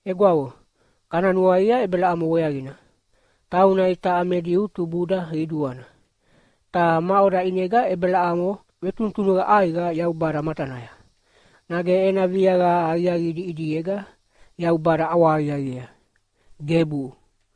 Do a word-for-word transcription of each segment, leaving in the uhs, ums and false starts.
Egwao, kananua ia ebela amo weagina. Tauna ita amediu tubuda hiduana. Ta maora inega ebela amo wetuntunuga aiga yaubara matanaya. Nage ena viaga ayagi di idiega yaubara awayagia. Gebu.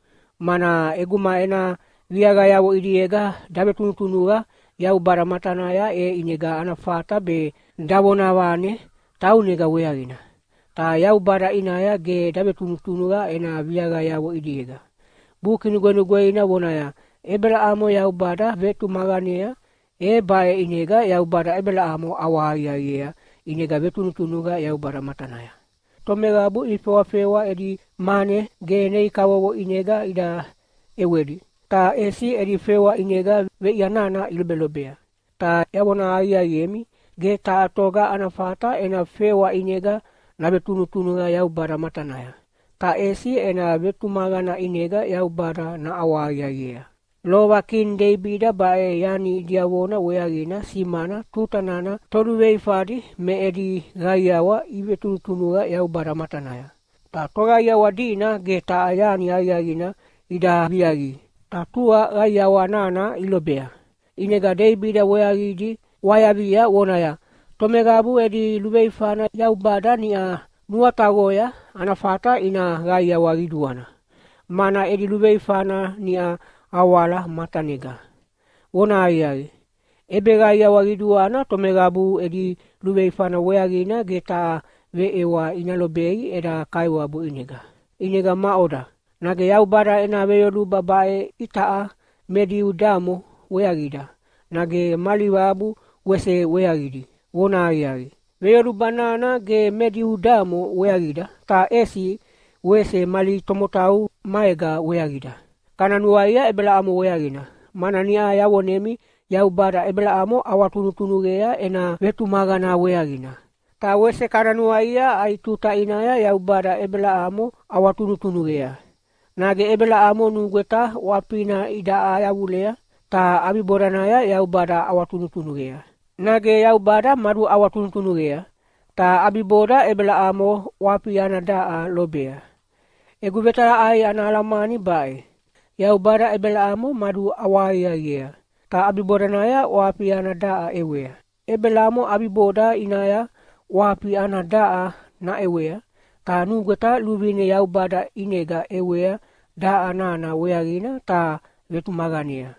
Mana eguma ena viaga yawo idiega dabetuntunuga yaubara matanaya e inega anafata be dawonawane taunega weagina. Ta yaubara inaya ge dabetuntunuga ena viaga yawo idiega. Bukin gwenugwe ina wonaya ebela amo yaubara vetu maganea e bae inega yaubara ebela amo awayagia inega vetunutunuga yaubara matanaya. Tomegabu ifewa fewa edi mane gene ikawawo inega ida ewedi. Ta esi edi fewa inega ve ianana ilbelobea. Ta yawona ayayemi ge ta atoga anafata ena fewa inega na vetunutunuga yaubara matanaya. Ta esi ena vetumagana inega yaubara na awayagia. Lowa kin Davida bae yani diawona weagina simana tutanana toruwei fadi me edi gaiawa ivetunutunuga yaubara matanaya. Ta toga dina ge ta ayani ayagina ida viagi. Ta tua gaiawa nana ilobea. Inega Davida weagidi wayavia wonaya. Tomegabu edi luwei fana yaubada ni a nuatagoya anafata ina gaiawa giduana. Mana edi luwei fana ni a awala matanega. Wona ayagi. Ebe gaiawa giduana tomegabu edi luwei fana weagina geta ve ewa inalobei eda kaiwabu inega. Inega maoda. Nage yaubara ena veyolu babae itaa medi udamo weagida. Nage maliwabu wese weagidi. Wona ayagi. Veyolu banana ge medi udamo weagida. Ta esi wese mali tomotau maega weagida. Kananua ia ebela amo weagina. Mana nia yawonemi yaubara ebela amo awatunutunugea ena vetumagana weagina. Ta wese kananua ia aituta inaya yaubara ebela amo awatunutunugea. Nage ebela amo nugeta wapina ida ayawulea ta abiboranaya yaubara awatunutunugea. Nage yaubara maru awatunutunugea ta abibora ebela amo wapiana daa lobea. Egu vetara ai analamani bae. Yaubara ebela amo madu awaya yea. Ta abiboranaya wapiana daa ewea. Ebela amo abiboda inaya wapiana daa na ewea. Ta nugeta luvine yaubara inega ewea daa nana weagina ta vetumagania.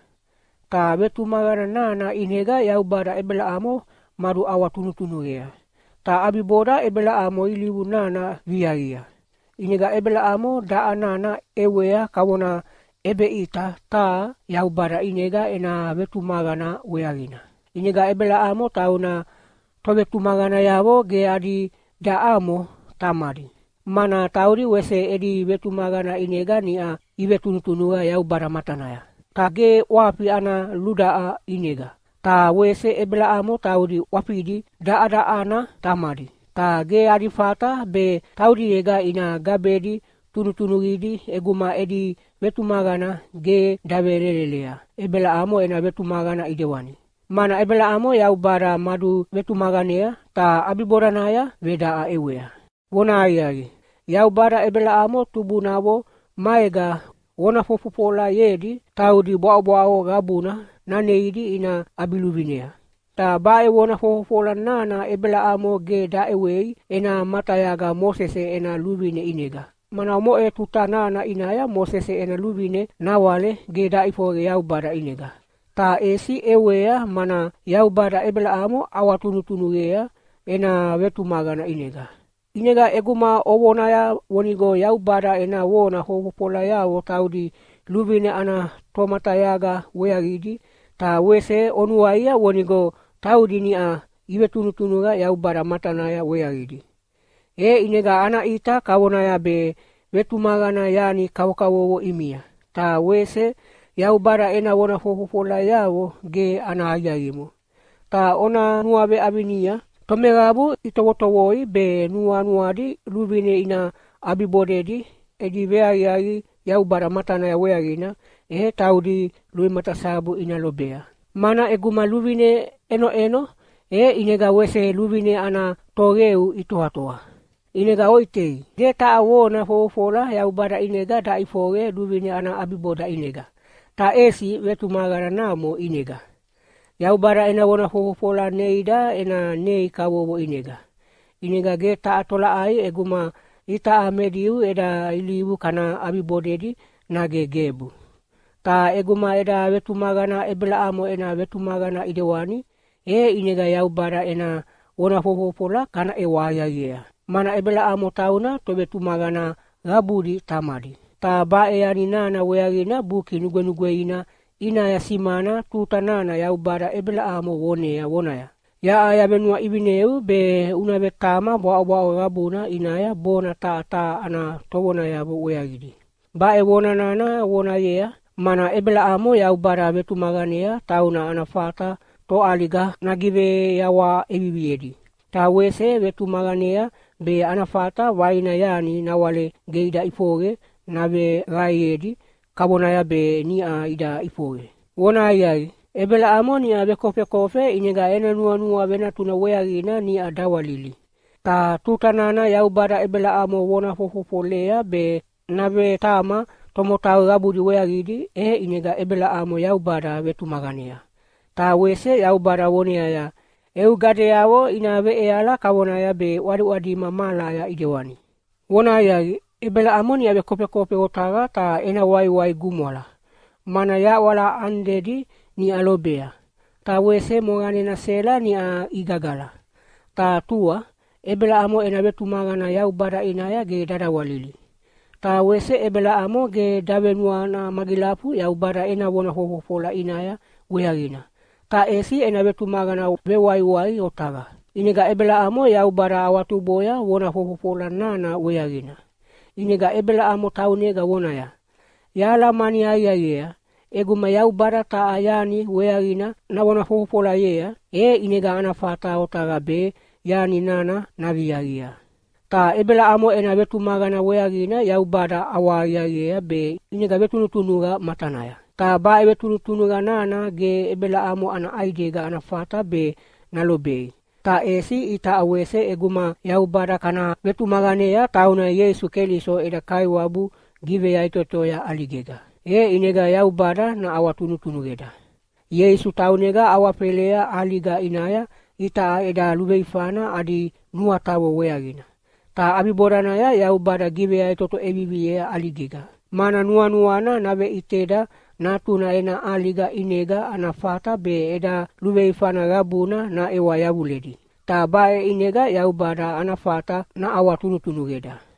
Ta vetumagana nana inega yaubara ebela amo madu awatunutunugea. Ta abiboda ebela amo ilibu nana viagia. Inega ebela amo daa nana ewea kawona ebe ita ta yaubara inega ena vetumagana weagina. Inega ebela amo tauna to vetumagana yawo ge adi da amo tamari. Mana tauri wese edi vetumagana inega ni a ivetunutunua yaubara matanaya. Ta ge wapi ana ludaa inega. Ta wese ebela amo tauri wapidi da ada ana tamari. Ta ge adi fata be tauri ega ina gabedi tunutunugidi eguma edi vetumagana ge daverelelea. Ebela amo ena vetumagana idewani. Mana ebela amo yaubara madu vetumaganea ta abiboranaya vedaa ewea. Wona ayagi. Yaubara ebela amo tubunawo maega wona fofupola yedi taudi boa-boao gabuna naneidi ina abiluvinea. Ta bae wona fofupola nana ebela amo ge da ewei ena matayaga Mosese ena luvine inega. Mana mo e tutanana inaya Mosese ena luvine nawale ge da ifoge yaubara inega. Ta esi ewea mana yaubara ebela amo awatunutunugea ena vetumagana inega. Inega eguma owonaya wonigo yaubara ena wona hofopola yawo taudi luvine ana tomatayaga weagidi. Ta wese onuaia wonigo taudi ni a ivetunutunuga yaubara matanaya weagidi. E inega ana ita kawonaya be vetumagana yani kawakawowo imia. Ta wese yaubara ena wona hofopola yawo ge ana ayagimo. Ta ona nuabe abinia. Tomegabu itowotowoi be nua nuadi luvine ina abibodedi edi veayagi yaubara matanaya weagina e taudi lui matasabu ina lobea. Mana eguma luvine eno eno e inega wese luvine ana togeu itoatoa. Inega oitei, ge ta awona fofola ya ubara inega da ifoge duvine ana abiboda inega. Ta esi wetu magara namo inega. Ya ubara ena wona fofola neida ena nei kawowo inega. Inega ge ta atola ai eguma ita amediu eda iliu kana abibodedi na ge gebu. Ta eguma eda wetu magana ebela amo ena wetu magana idewani, e inega ya ubara ena wona fofola kana ewaya yea. Mana ebela amo tauna to wetu magana gabudi tamadi. Ta ba e ani nana weagina buki nugwenugweina ina ya simana tutanana ya ubara ebela amo wone ya wonaya. Ya aya benua ibineu be una betama boa boa gabuna inaya bona ta ta ana towona ya weagidi. Ba e wona nana wona yea mana ebela amo ya ubara wetu maganea tauna ana fata to aliga nagive ya wa ebibiedi. Ta wese wetu maganea be anafata waina yani na wale geida ifoge na be raiedi kabona ya be ni a ida ifoge. Wona yai ebela amoni a be kofe kofe inega ena nua nua bena tuna weagina ni a dawalili. Ta tutanana ya ubara ebela amo wona fofofolea be na be tama tomotau gabudi weagidi e inega ebela amo ya ubara wetu maganea. Ta wese ya ubara wonia ya eu gade yawo inabe eala kabona ya be wadi wadi mamala ya idewani. Wona ya ebela amoni ya be kope kope otaga ta ena wai wai gumwala. Mana ya wala andedi ni alobea. Ta wese mogane na sela ni a igagala. Ta tua ebela amo ena betu magana ya ubara inaya ge dada walili. Ta wese ebela amo ge dawenua na magilapu ya ubara ena wona hofofola inaya weagina. Ta esi ena wetu magana be wai wai otaga. Inega ebela amo ya ubara awatu boya wona fofofola nana weagina. Inega ebela amo taunega wona ya. Ya la mani aya yea. Eguma ya ubara ta ayani weagina na wona fofofola yea. E inega anafata otaga be yani nana na viagia. Ta ebela amo ena wetu magana weagina ya ubara awaya yea be inega wetu nutunuga matanaya. Ta ba ebe tunu tunuga nana ge ebela amo ana aidega ana fata be nalobei. Ta esi ita awese eguma ya ubara kana wetu magane ya tauna Yesu Keliso eda kaiwabu give ya itoto ya aligega. E inega ya ubara na awatunu tunugeda. Yesu taunega awapelea aliga inaya ita eda lubeifana adi nuatawo weagina. Ta abiborana ya ya ubara give ya itoto ebibi ya aligega. Mana nua nuana nabe iteda na tuna ena aliga inega anafata be eda lubeifana gabuna na ewa yabuledi. Ta bae inega ya ubara anafata na awatunu tunugeda.